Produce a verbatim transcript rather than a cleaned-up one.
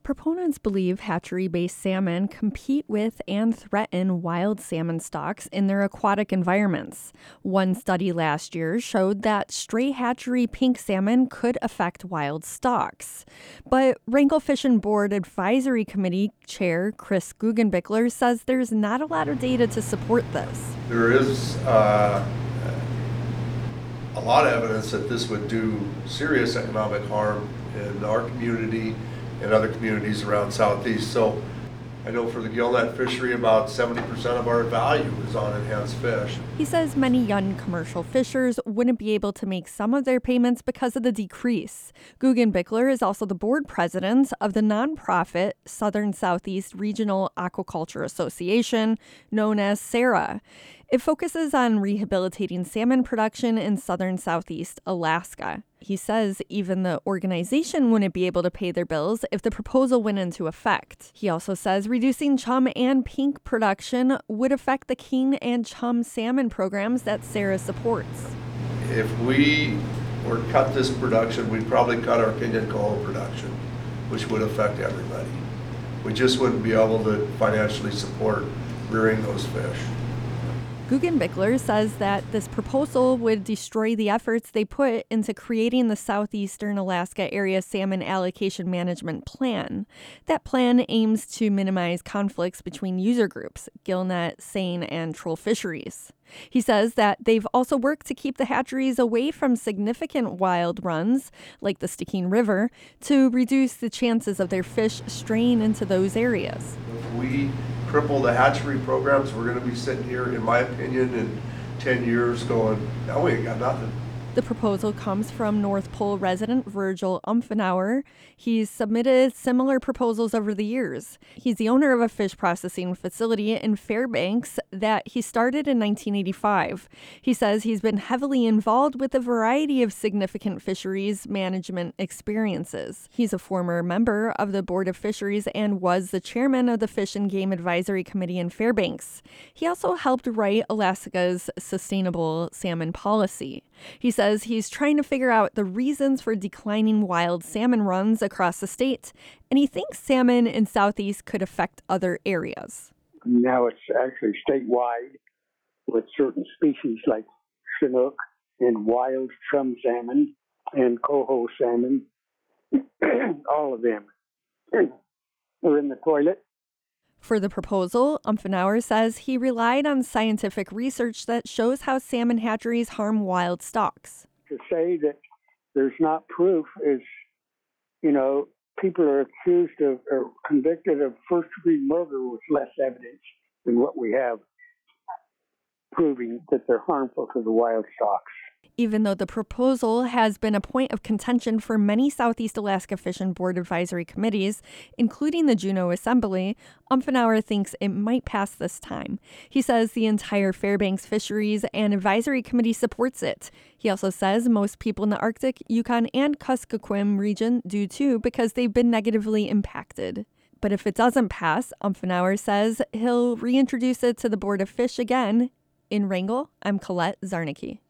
Proponents believe hatchery-based salmon compete with and threaten wild salmon stocks in their aquatic environments. One study last year showed that stray hatchery pink salmon could affect wild stocks. But Wrangell Fish and Board Advisory Committee Chair Chris Guggenbichler says there's not a lot of data to support this. There is uh, a lot of evidence that this would do serious economic harm in our community and other communities around Southeast. So I know for the gillnet fishery, about seventy percent of our value is on enhanced fish. He says many young commercial fishers wouldn't be able to make some of their payments because of the decrease. Guggenbichler is also the board president of the nonprofit Southern Southeast Regional Aquaculture Association, known as SARA. It focuses on rehabilitating salmon production in southern Southeast Alaska. He says even the organization wouldn't be able to pay their bills if the proposal went into effect. He also says reducing chum and pink production would affect the king and chum salmon programs that SARA supports. If we were to cut this production, we'd probably cut our king and coho production, which would affect everybody. We just wouldn't be able to financially support rearing those fish. Guggenbichler says that this proposal would destroy the efforts they put into creating the Southeastern Alaska Area Salmon Allocation Management Plan. That plan aims to minimize conflicts between user groups, gillnet, seine, and troll fisheries. He says that they've also worked to keep the hatcheries away from significant wild runs, like the Stickeen River, to reduce the chances of their fish straying into those areas. If we cripple the hatchery programs, we're going to be sitting here, in my opinion, in ten years going, now we ain't got nothing. The proposal comes from North Pole resident Virgil Umfenauer. He's submitted similar proposals over the years. He's the owner of a fish processing facility in Fairbanks that he started in nineteen eighty-five. He says he's been heavily involved with a variety of significant fisheries management experiences. He's a former member of the Board of Fisheries and was the chairman of the Fish and Game Advisory Committee in Fairbanks. He also helped write Alaska's sustainable salmon policy. He says he's trying to figure out the reasons for declining wild salmon runs across the state, and he thinks salmon in Southeast could affect other areas. Now it's actually statewide with certain species like Chinook and wild chum salmon and coho salmon. All of them are in the toilet. For the proposal, Umfenauer says he relied on scientific research that shows how salmon hatcheries harm wild stocks. To say that there's not proof is, you know, people are accused of or convicted of first-degree murder with less evidence than what we have proving that they're harmful to the wild stocks. Even though the proposal has been a point of contention for many Southeast Alaska Fish and Board Advisory Committees, including the Juneau Assembly, Umfenauer thinks it might pass this time. He says the entire Fairbanks Fisheries and Advisory Committee supports it. He also says most people in the Arctic, Yukon, and Kuskokwim region do too because they've been negatively impacted. But if it doesn't pass, Umfenauer says he'll reintroduce it to the Board of Fish again. In Wrangell, I'm Colette Zarnicki.